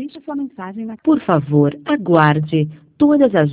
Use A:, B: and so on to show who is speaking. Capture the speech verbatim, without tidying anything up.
A: Deixe sua mensagem na... Por favor, aguarde. Todas as